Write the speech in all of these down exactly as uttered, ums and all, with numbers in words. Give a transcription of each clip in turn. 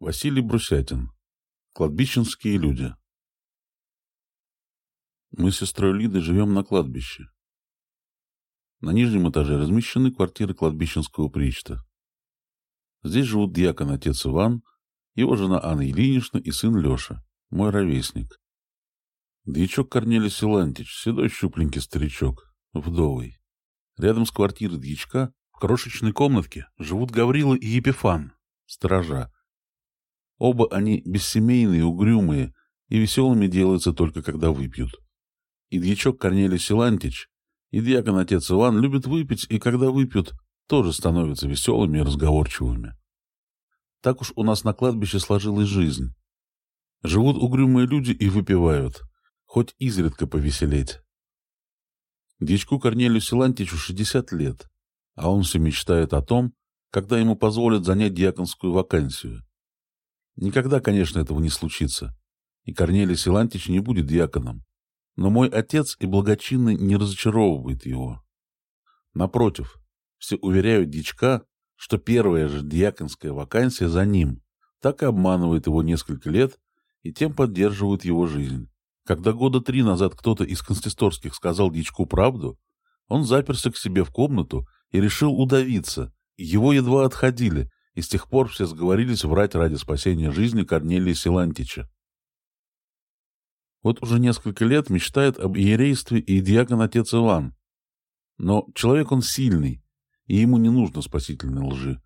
Василий Брусятин. Кладбищенские люди. Мы с сестрой Лидой живем на кладбище. На нижнем этаже размещены квартиры кладбищенского причта. Здесь живут дьякон отец Иван, его жена Анна Ильинична и сын Леша, мой ровесник. Дьячок Корнелий Силантич, седой щупленький старичок, вдовый. Рядом с квартирой дьячка в крошечной комнатке живут Гаврила и Епифан, сторожа. Оба они бессемейные, угрюмые, и веселыми делаются только когда выпьют. И дьячок Корнелий Силантич, и дьякон отец Иван любят выпить, и когда выпьют, тоже становятся веселыми и разговорчивыми. Так уж у нас на кладбище сложилась жизнь. Живут угрюмые люди и выпивают, хоть изредка повеселеть. Дьячку Корнелию Силантичу шестьдесят лет, а он все мечтает о том, когда ему позволят занять дьяконскую вакансию. Никогда, конечно, этого не случится, и Корнелий Силантич не будет дьяконом, но мой отец и благочинный не разочаровывает его. Напротив, все уверяют дьячка, что первая же дьяконская вакансия за ним, так и обманывает его несколько лет и тем поддерживают его жизнь. Когда года три назад кто-то из консисторских сказал дьячку правду, он заперся к себе в комнату и решил удавиться, и его едва отходили, и с тех пор все сговорились врать ради спасения жизни Корнелия Силантича. Вот уже несколько лет мечтает об иерействе и дьякон отец Иван. Но человек он сильный, и ему не нужно спасительной лжи.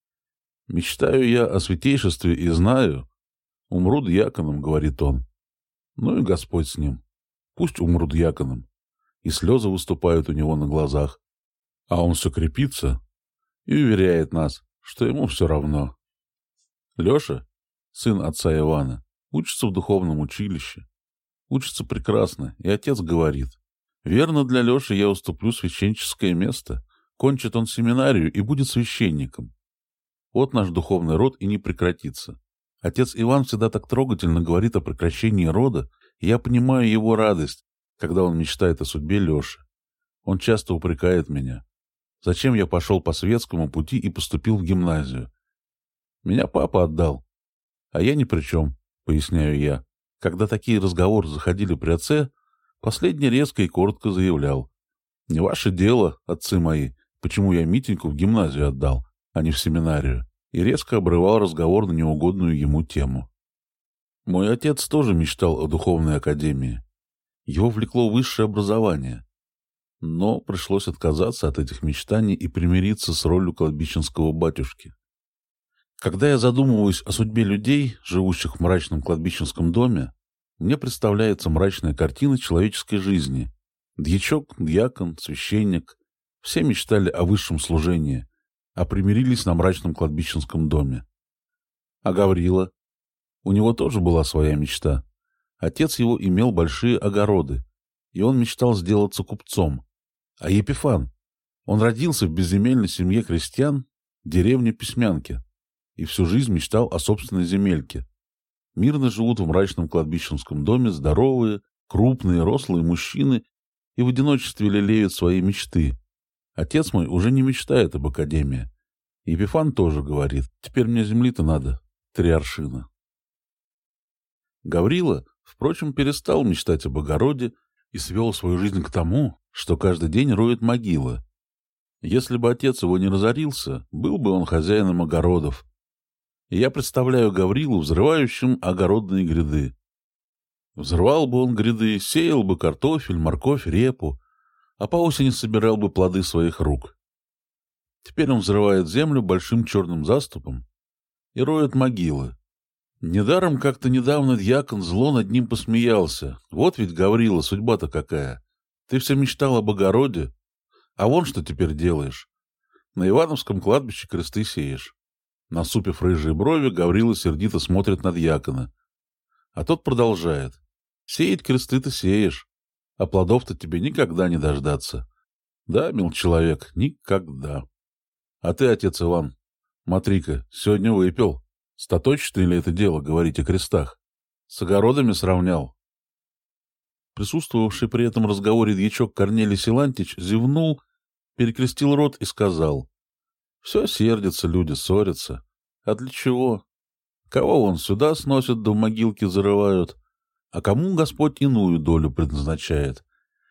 «Мечтаю я о святейшестве и знаю, умру дьяконом», — говорит он. Ну и Господь с ним. Пусть умру дьяконом. И слезы выступают у него на глазах. А он все крепится и уверяет нас, что ему все равно. Леша, сын отца Ивана, учится в духовном училище. Учится прекрасно, и отец говорит: «Верно, для Леши я уступлю священническое место. Кончит он семинарию и будет священником. Вот наш духовный род и не прекратится». Отец Иван всегда так трогательно говорит о прекращении рода, и я понимаю его радость, когда он мечтает о судьбе Леши. Он часто упрекает меня. Зачем я пошел по светскому пути и поступил в гимназию? Меня папа отдал, а я ни при чем, поясняю я. Когда такие разговоры заходили при отце, последний резко и коротко заявлял: «Не ваше дело, отцы мои, почему я Митеньку в гимназию отдал, а не в семинарию», и резко обрывал разговор на неугодную ему тему. Мой отец тоже мечтал о духовной академии. Его влекло высшее образование. Но пришлось отказаться от этих мечтаний и примириться с ролью кладбищенского батюшки. Когда я задумываюсь о судьбе людей, живущих в мрачном кладбищенском доме, мне представляется мрачная картина человеческой жизни. Дьячок, дьякон, священник — все мечтали о высшем служении, а примирились на мрачном кладбищенском доме. А Гаврила? У него тоже была своя мечта. Отец его имел большие огороды, и он мечтал сделаться купцом. А Епифан? Он родился в безземельной семье крестьян, деревне Письмянки, и всю жизнь мечтал о собственной земельке. Мирно живут в мрачном кладбищенском доме здоровые, крупные, рослые мужчины и в одиночестве лелеют свои мечты. Отец мой уже не мечтает об академии. Епифан тоже говорит: «Теперь мне земли-то надо, три аршина». Гаврила, впрочем, перестал мечтать об огороде и свел свою жизнь к тому, что каждый день роет могилы. Если бы отец его не разорился, был бы он хозяином огородов. И я представляю Гаврилу взрывающим огородные гряды. Взрывал бы он гряды, сеял бы картофель, морковь, репу, а по осени собирал бы плоды своих рук. Теперь он взрывает землю большим черным заступом и роет могилы. Недаром как-то недавно дьякон зло над ним посмеялся. Вот ведь, Гаврила, судьба-то какая. Ты все мечтал об огороде, а вон что теперь делаешь. На Ивановском кладбище кресты сеешь. Насупив рыжие брови, Гаврила сердито смотрит на дьякона. А тот продолжает: «Сеять кресты ты сеешь, а плодов-то тебе никогда не дождаться. Да, мил человек, никогда. А ты, отец Иван, смотри-ка, сегодня выпил. Статочно ли это дело говорить о крестах? С огородами сравнял?» Присутствовавший при этом разговоре дьячок Корнелий Силантич зевнул, перекрестил рот и сказал: «Все сердятся люди, ссорятся. А для чего? Кого он сюда сносит, да в могилки зарывают, а кому Господь иную долю предназначает.